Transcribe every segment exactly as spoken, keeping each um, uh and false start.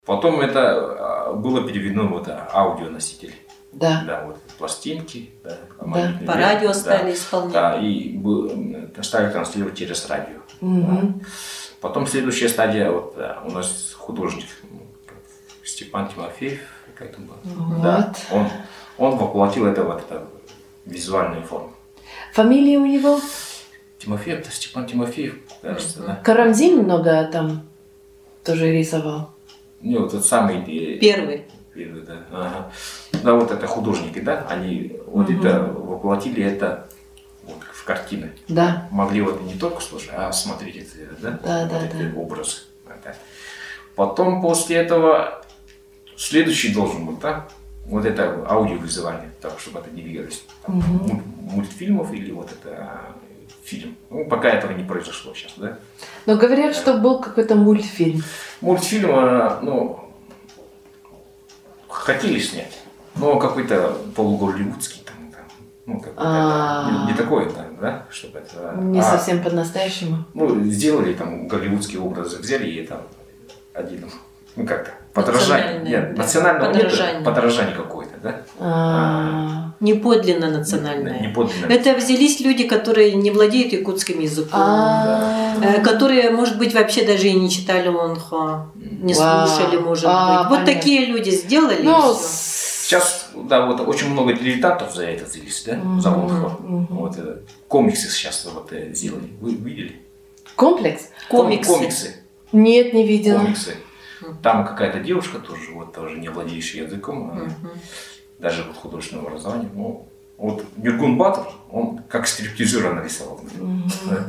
Потом это было переведено вот аудионоситель. Да. Да, вот пластинки, да, да. По радио да, стали исполнять. Да, и стали транслировать через радио. Угу. Да. Потом следующая стадия, вот да, у нас художник Степан Тимофеев, как это было. Вот. Да, он, он воплотил это вот это визуальную форму. Фамилия у него? Тимофеев, это Степан Тимофеев, кажется, да. Карамзин много там тоже рисовал. Не, вот тот самый Первый. Первый, да. Ага. Да, вот это художники, да, они вот Угу. это воплотили это вот в картины. Да. Могли вот не только слушать, а смотреть это, да, Да, вот да, эти да. образы. Да. Потом после этого следующий должен быть, да, вот это аудиовизуальное, так, чтобы это двигалось. Там, Угу. муль- мультфильмов или вот это фильм. Ну, пока этого не произошло сейчас, да. Но говорят, что был какой-то мультфильм. Мультфильм, э, ну, хотели снять, но какой-то полуголливудский там, там, ну, какой-то, это, не, не такой, да, да, чтобы это... Не а, совсем по-настоящему. Ну, сделали там голливудские образы, взяли и там один, ну, как-то, подражание. Национальное, Нет, да. национального Подражание. нет, подражание какое-то, да. А, Не подлинно национальное. Не подлинно. Это взялись люди, которые не владеют якутским языком, а, э, которые, может быть, вообще даже и не читали лонхо, не Вау. слушали, может А, быть. Вот понятно. такие люди сделали, Ну, и все. Сейчас, да, вот очень много дилетантов за это взялись, да, Мгм, за лонхо. мгм. Вот это, комиксы сейчас вот э, сделали. Вы видели? комплекс? Комиксы. Комиксы. Нет, не видела. комиксы. Там какая-то девушка тоже, вот тоже не владеющая языком, она Мгм. даже вот художественного образования. Ну, вот Нюргун Батыр, он как стриптизера нарисовал. Мгм.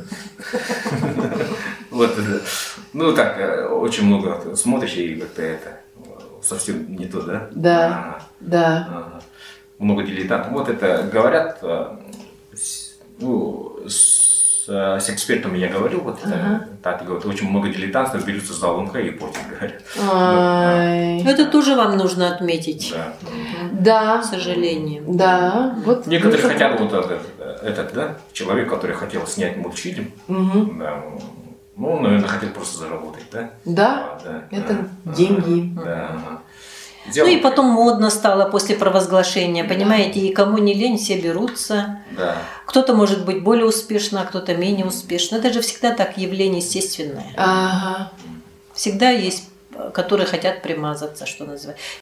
Вот это. Ну так, э, очень много смотришь и как-то это совсем не то, да? Да. Ага, Да. ага. Много дилетантов. Вот это говорят, э, с- ну, с, э, с экспертами я говорил, вот это, Ага. так, говорят, очень много дилетантов берутся за лонха и портят, говорят. Ай. Это тоже вам нужно отметить, Да. Да. к сожалению. Да. Вот. Некоторые ну, хотят вот этот, этот, да, человек, который хотел снять мультфильм, Мгм. да, ну, наверное, хотел просто заработать, да? Да. А, да, Это ага, деньги. Да, ага. Ну Делал- и потом модно стало после провозглашения, понимаете, и кому не лень, все берутся. Да. Кто-то может быть более успешно, а кто-то менее успешно. Это же всегда так, явление естественное. Ага. Всегда есть, которые хотят примазаться, что называется.